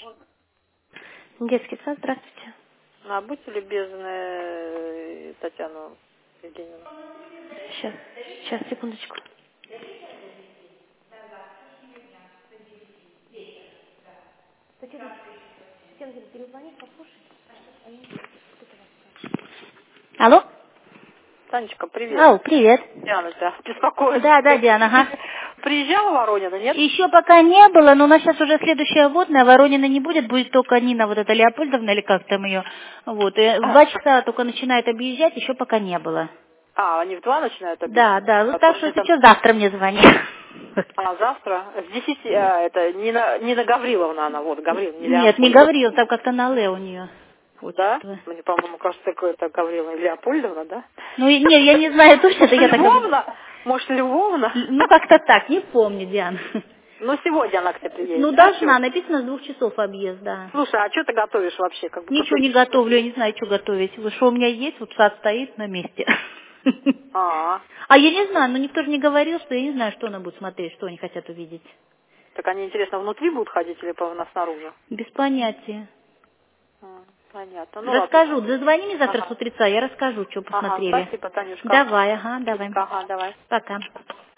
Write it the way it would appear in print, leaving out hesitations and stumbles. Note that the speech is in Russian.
Детский сад, здравствуйте. А будьте любезны, Татьяну Евгеньевну. Сейчас, секундочку. Алло? Танечка, привет. Ау, привет. Диана тебя беспокоит. Да, Диана, ага. Приезжала в Воронина, нет? Еще пока не было, но у нас сейчас уже следующая водная, Воронина не будет только Нина, вот эта Леопольдовна, или как там ее. Вот, и в 2 часа только начинает объезжать, еще пока не было. Они в 2 начинают Да, объезжать? вот А то так что мне там... сейчас завтра мне звони. завтра? С 10, это Нина Гавриловна, она, вот, Гавриловна, не Нет, не Леопольдовна. говорил, там как-то на Ле у нее Да? отчество. Мне, по-моему, кажется, это Гавриловна Леопольдовна, да? Ну, нет, я не знаю точно, это Может, я так говорю. Львовна? Может, Львовна? Ну, как-то так, не помню, Диана. Ну, сегодня она к тебе приедет, Ну, да? должна, написано с 2 часов объезд, да. Слушай, а что ты готовишь вообще? Как будто Ничего не готовлю, я не знаю, что готовить. Вот что у меня есть, вот сад стоит на месте. А, А я не знаю, но никто же не говорил, что я не знаю, что она будет смотреть, что они хотят увидеть. так они, интересно, внутри будут ходить или снаружи? Без понятия. Понятно. Ну, ладно. Расскажу, дозвони мне завтра с Ага. утреца, я расскажу, что посмотрели. Спасибо, Танюшка. Давай, ага, давай. Ага, давай. Пока.